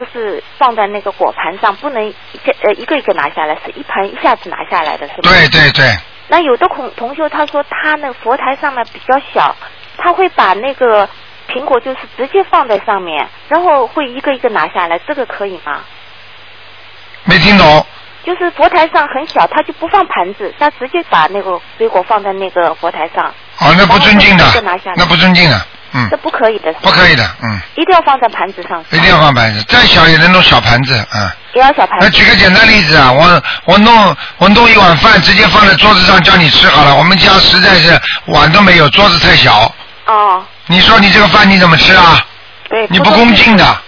就是放在那个果盘上，不能一个一个拿下来，是一盘一下子拿下来的，是吗？ 对对对。 那有的同修他说他那个佛台上面比较小，他会把那个苹果就是直接放在上面，然后会一个一个拿下来，这个可以吗？ 没听懂。 就是佛台上很小，他就不放盘子，他直接把那个水果放在那个佛台上。 哦，那不尊敬的， 那不尊敬的， 这不可以的。 不可以的， 一定要放在盘子上。 一定要放盘子，再小也能弄小盘子， 也要小盘子。 那举个简单例子啊，我弄一碗饭直接放在桌子上叫你吃好了，我们家实在是碗都没有，桌子太小。 哦。 你说你这个饭你怎么吃啊？ 对。 你不恭敬的。